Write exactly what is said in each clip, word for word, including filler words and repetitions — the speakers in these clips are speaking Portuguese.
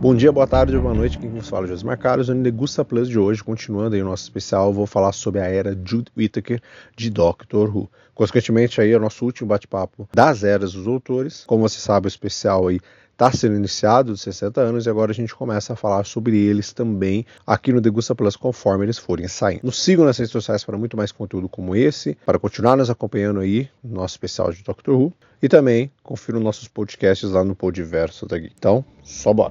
Bom dia, boa tarde ou boa noite, quem vos fala é Josimar Carlos, no Degusta Plus de hoje, continuando aí o nosso especial, vou falar sobre a era Jude Whittaker de Doctor Who. Consequentemente aí é o nosso último bate-papo das eras dos doutores. Como você sabe, o especial aí está sendo iniciado dos sessenta anos e agora a gente começa a falar sobre eles também aqui no Degusta Plus conforme eles forem saindo. Nos sigam nas redes sociais para muito mais conteúdo como esse, para continuar nos acompanhando aí no nosso especial de Doctor Who e também confiram nossos podcasts lá no Podiverso daqui. Então, só bora!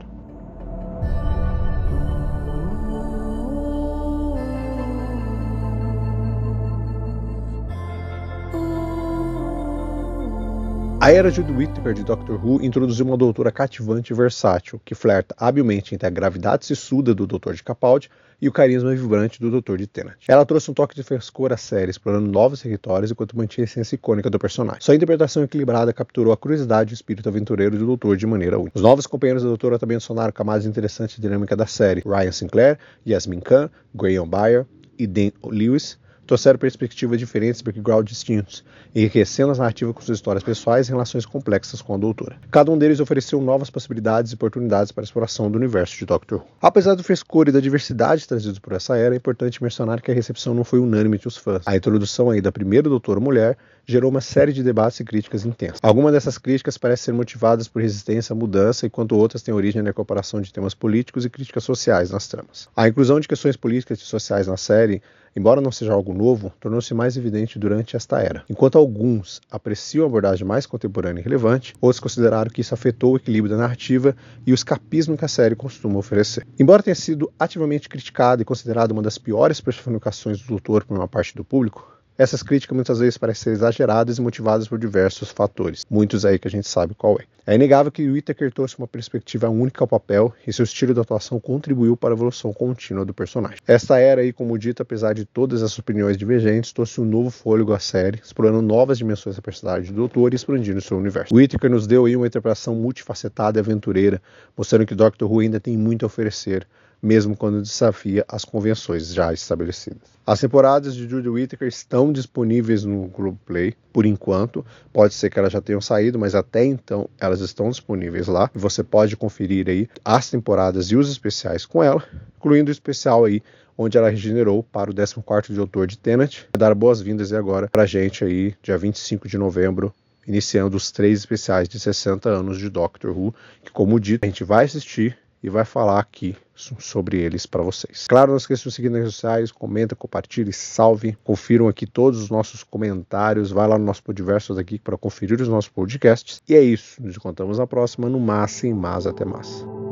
A era Jude Whittaker de Doctor Who introduziu uma doutora cativante e versátil, que flerta habilmente entre a gravidade sissuda do doutor de Capaldi e o carisma vibrante do doutor de Tennant. Ela trouxe um toque de frescor à série, explorando novos territórios enquanto mantinha a essência icônica do personagem. Sua interpretação equilibrada capturou a curiosidade e o espírito aventureiro do doutor de maneira única. Os novos companheiros da doutora também adicionaram camadas interessantes e dinâmica da série. Ryan Sinclair, Yasmin Khan, Graham Byer e Dan Lewis trouxeram perspectivas diferentes e backgrounds distintos, enriquecendo as narrativas com suas histórias pessoais e relações complexas com a doutora. Cada um deles ofereceu novas possibilidades e oportunidades para a exploração do universo de Doctor Who. Apesar do frescor e da diversidade trazidos por essa era, é importante mencionar que a recepção não foi unânime entre os fãs. A introdução aí da primeira doutora mulher gerou uma série de debates e críticas intensas. Algumas dessas críticas parecem ser motivadas por resistência à mudança, enquanto outras têm origem na incorporação de temas políticos e críticas sociais nas tramas. A inclusão de questões políticas e sociais na série, embora não seja algo novo, tornou-se mais evidente durante esta era. Enquanto alguns apreciam a abordagem mais contemporânea e relevante, outros consideraram que isso afetou o equilíbrio da narrativa e o escapismo que a série costuma oferecer. Embora tenha sido ativamente criticada e considerada uma das piores personificações do Doutor por uma parte do público, essas críticas muitas vezes parecem ser exageradas e motivadas por diversos fatores, muitos aí que a gente sabe qual é. É inegável que Whittaker trouxe uma perspectiva única ao papel e seu estilo de atuação contribuiu para a evolução contínua do personagem. Esta era aí, como dito, apesar de todas as opiniões divergentes, trouxe um novo fôlego à série, explorando novas dimensões da personalidade do Doutor e expandindo seu universo. Whittaker nos deu aí uma interpretação multifacetada e aventureira, mostrando que Doctor Who ainda tem muito a oferecer, mesmo quando desafia as convenções já estabelecidas. As temporadas de Jude Whittaker estão disponíveis no Globoplay, por enquanto. Pode ser que elas já tenham saído, mas até então elas estão disponíveis lá. Você pode conferir aí as temporadas e os especiais com ela, incluindo o especial aí onde ela regenerou para o décimo quarto Doutor de Tennant. Vou dar boas-vindas agora pra gente aí, dia vinte e cinco de novembro, iniciando os três especiais de sessenta anos de Doctor Who, que, como dito, a gente vai assistir e vai falar aqui sobre eles para vocês. Claro, não esqueçam de seguir nas redes sociais, comenta, compartilhe, salve, confiram aqui todos os nossos comentários, vai lá no nosso Podiverso aqui para conferir os nossos podcasts. E é isso, nos encontramos na próxima, no Massa e Mas, até mais.